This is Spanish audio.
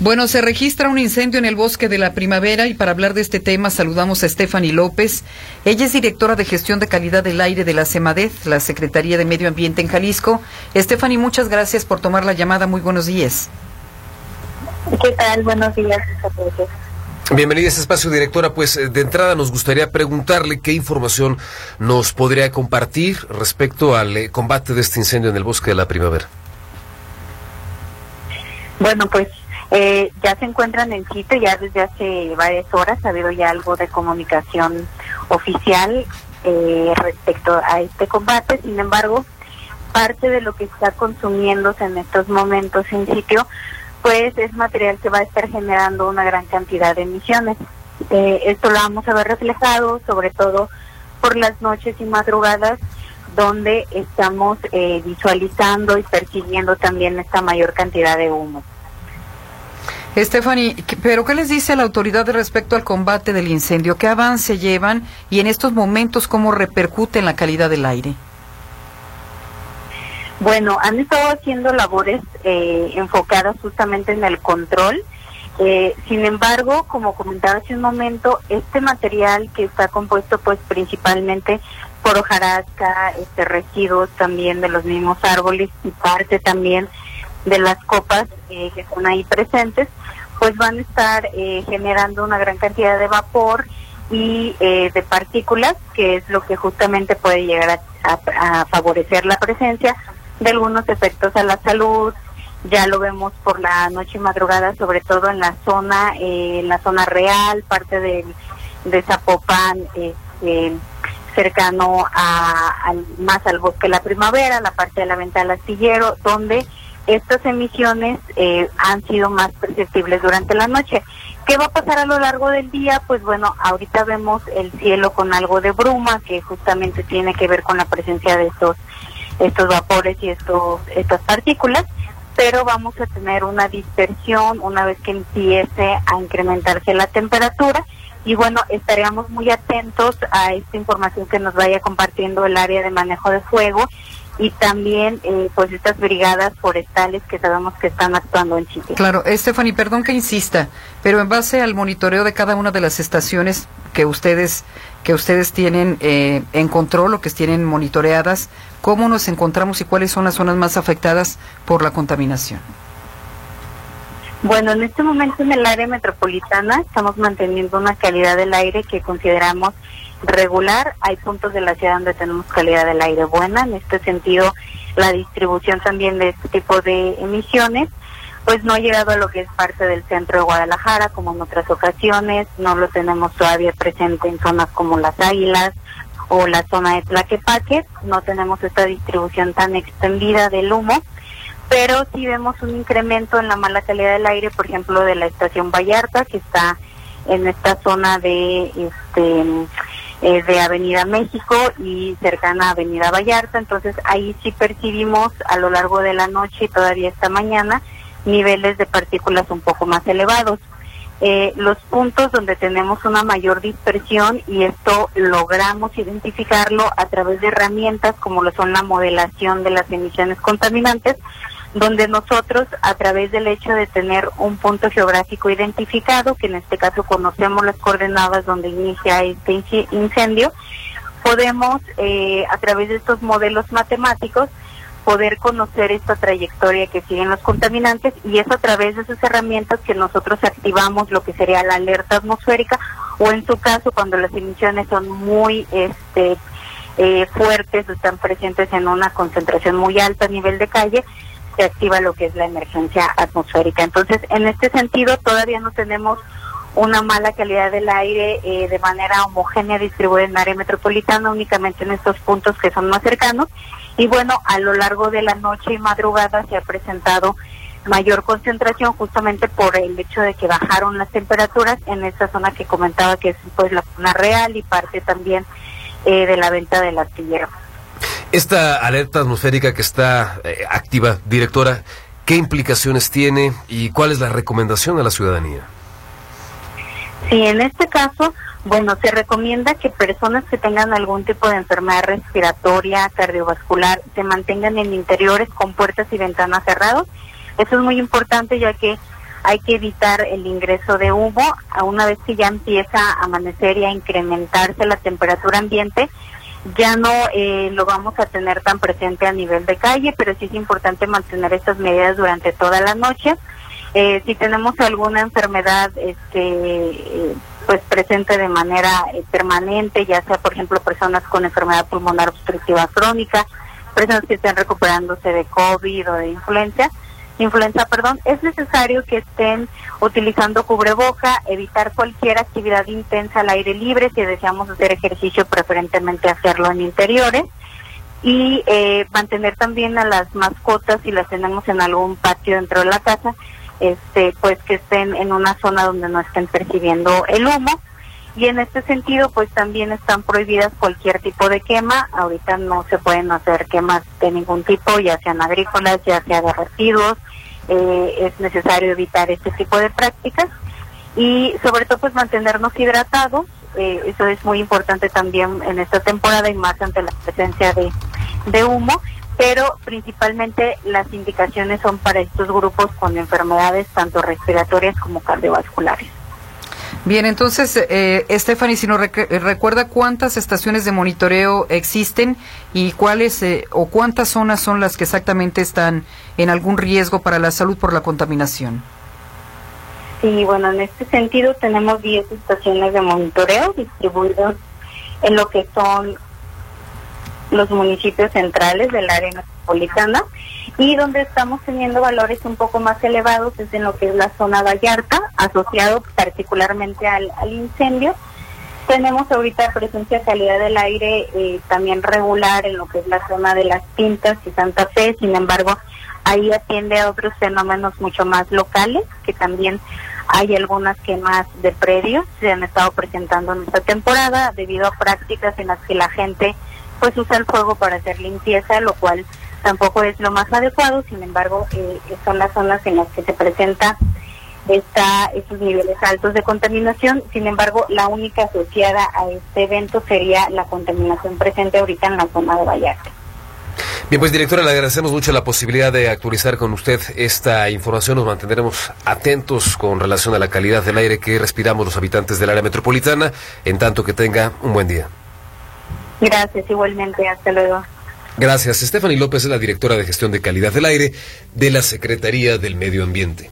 Bueno, se registra un incendio en el Bosque de la Primavera y para hablar de este tema saludamos a Stephanie López. Ella es directora de Gestión de Calidad del Aire de la SEMADET, la Secretaría de Medio Ambiente en Jalisco. Stephanie, muchas gracias por tomar la llamada. Muy buenos días. ¿Qué tal? Buenos días a todos. Bienvenida a este espacio, directora. Pues de entrada nos gustaría preguntarle qué información nos podría compartir respecto al combate de este incendio en el Bosque de la Primavera. Bueno, pues ya se encuentran en sitio, ya desde hace varias horas ha habido ya algo de comunicación oficial respecto a este combate. Sin embargo, parte de lo que está consumiéndose en estos momentos en sitio, pues es material que va a estar generando una gran cantidad de emisiones. Esto lo vamos a ver reflejado, sobre todo por las noches y madrugadas, donde estamos visualizando y percibiendo también esta mayor cantidad de humo. Stephanie, ¿pero qué les dice la autoridad respecto al combate del incendio? ¿Qué avance llevan y en estos momentos cómo repercute en la calidad del aire? Bueno, han estado haciendo labores enfocadas justamente en el control. Sin embargo, como comentaba hace un momento, este material que está compuesto pues principalmente por hojarasca, residuos también de los mismos árboles y parte también de las copas que están ahí presentes, pues van a estar generando una gran cantidad de vapor y de partículas, que es lo que justamente puede llegar a favorecer la presencia de algunos efectos a la salud. Ya lo vemos por la noche y madrugada, sobre todo en la zona real, parte de Zapopan, cercano más al Bosque de la Primavera, la parte de la Venta del Astillero, donde estas emisiones han sido más perceptibles durante la noche. ¿Qué va a pasar a lo largo del día? Pues bueno, ahorita vemos el cielo con algo de bruma, que justamente tiene que ver con la presencia de estos vapores y estas partículas, pero vamos a tener una dispersión una vez que empiece a incrementarse la temperatura. Y bueno, estaríamos muy atentos a esta información que nos vaya compartiendo el área de manejo de fuego y también pues estas brigadas forestales que sabemos que están actuando en sitio. Claro, Stephanie, perdón que insista, pero en base al monitoreo de cada una de las estaciones que ustedes tienen en control o que tienen monitoreadas, ¿cómo nos encontramos y cuáles son las zonas más afectadas por la contaminación? Bueno, en este momento en el área metropolitana estamos manteniendo una calidad del aire que consideramos regular. Hay puntos de la ciudad donde tenemos calidad del aire buena. En este sentido, la distribución también de este tipo de emisiones pues no ha llegado a lo que es parte del centro de Guadalajara, como en otras ocasiones. No lo tenemos todavía presente en zonas como Las Águilas o la zona de Tlaquepaque. No tenemos esta distribución tan extendida del humo, pero sí vemos un incremento en la mala calidad del aire, por ejemplo, de la estación Vallarta, que está en esta zona de Avenida México y cercana a Avenida Vallarta. Entonces ahí sí percibimos a lo largo de la noche y todavía esta mañana niveles de partículas un poco más elevados. Los puntos donde tenemos una mayor dispersión, y esto logramos identificarlo a través de herramientas como lo son la modelación de las emisiones contaminantes, donde nosotros, a través del hecho de tener un punto geográfico identificado, que en este caso conocemos las coordenadas donde inicia este incendio, podemos, a través de estos modelos matemáticos, poder conocer esta trayectoria que siguen los contaminantes, y es a través de esas herramientas que nosotros activamos lo que sería la alerta atmosférica, o en su caso, cuando las emisiones son muy fuertes, están presentes en una concentración muy alta a nivel de calle, se activa lo que es la emergencia atmosférica. Entonces, en este sentido, todavía no tenemos una mala calidad del aire de manera homogénea distribuida en área metropolitana, únicamente en estos puntos que son más cercanos. Y bueno, a lo largo de la noche y madrugada se ha presentado mayor concentración justamente por el hecho de que bajaron las temperaturas en esta zona que comentaba, que es pues la zona real y parte también de la Venta del Astillero. Esta alerta atmosférica que está activa, directora, ¿qué implicaciones tiene y cuál es la recomendación a la ciudadanía? Sí, en este caso, bueno, se recomienda que personas que tengan algún tipo de enfermedad respiratoria, cardiovascular, se mantengan en interiores con puertas y ventanas cerrados. Eso es muy importante, ya que hay que evitar el ingreso de humo. A una vez que ya empieza a amanecer y a incrementarse la temperatura ambiente, ya no lo vamos a tener tan presente a nivel de calle, pero sí es importante mantener estas medidas durante toda la noche. Si tenemos alguna enfermedad pues presente de manera permanente, ya sea por ejemplo personas con enfermedad pulmonar obstructiva crónica, personas que estén recuperándose de COVID o de influenza, es necesario que estén utilizando cubreboca, evitar cualquier actividad intensa al aire libre. Si deseamos hacer ejercicio, preferentemente hacerlo en interiores, y mantener también a las mascotas, si las tenemos en algún patio dentro de la casa, pues que estén en una zona donde no estén percibiendo el humo. Y en este sentido, pues también están prohibidas cualquier tipo de quema. Ahorita no se pueden hacer quemas de ningún tipo, ya sean agrícolas, ya sea de residuos. Es necesario evitar este tipo de prácticas y sobre todo pues mantenernos hidratados. Eso es muy importante también en esta temporada y más ante la presencia de humo, pero principalmente las indicaciones son para estos grupos con enfermedades tanto respiratorias como cardiovasculares. Bien, entonces, Stephanie, si nos recuerda cuántas estaciones de monitoreo existen y cuáles o cuántas zonas son las que exactamente están en algún riesgo para la salud por la contaminación. Sí, bueno, en este sentido tenemos 10 estaciones de monitoreo distribuidas en lo que son los municipios centrales del área metropolitana, y donde estamos teniendo valores un poco más elevados es en lo que es la zona Vallarta, asociado particularmente al incendio. Tenemos ahorita presencia de calidad del aire también regular en lo que es la zona de Las Pintas y Santa Fe. Sin embargo, ahí atiende a otros fenómenos mucho más locales, que también hay algunas quemas de predios se han estado presentando en esta temporada debido a prácticas en las que la gente pues usa el fuego para hacer limpieza, lo cual tampoco es lo más adecuado. Sin embargo, son las zonas en las que se presenta esos niveles altos de contaminación. Sin embargo, la única asociada a este evento sería la contaminación presente ahorita en la zona de Vallarta. Bien, pues directora, le agradecemos mucho la posibilidad de actualizar con usted esta información. Nos mantendremos atentos con relación a la calidad del aire que respiramos los habitantes del área metropolitana, en tanto que tenga un buen día. Gracias, igualmente, hasta luego. Gracias. Stephanie López es la directora de Gestión de Calidad del Aire de la Secretaría del Medio Ambiente.